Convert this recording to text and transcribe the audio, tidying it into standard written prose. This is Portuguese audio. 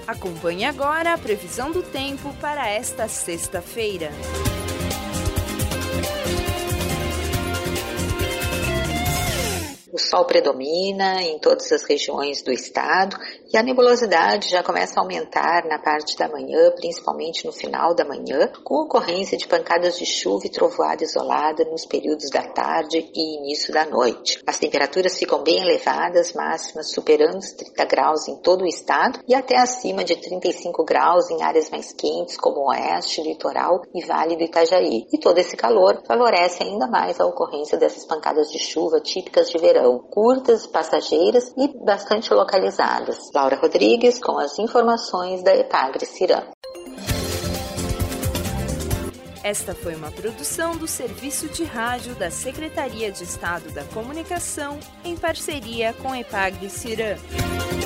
Acompanhe agora a previsão do tempo para esta sexta-feira. O sol predomina em todas as regiões do estado e a nebulosidade já começa a aumentar na parte da manhã, principalmente no final da manhã, com ocorrência de pancadas de chuva e trovoada isolada nos períodos da tarde e início da noite. As temperaturas ficam bem elevadas, máximas superando os 30 graus em todo o estado e até acima de 35 graus em áreas mais quentes como o oeste, litoral e Vale do Itajaí. E todo esse calor favorece ainda mais a ocorrência dessas pancadas de chuva típicas de verão, curtas, passageiras e bastante localizadas. Laura Rodrigues com as informações da Epagre-Ciram. Esta foi uma produção do Serviço de Rádio da Secretaria de Estado da Comunicação, em parceria com Epagre-Ciram.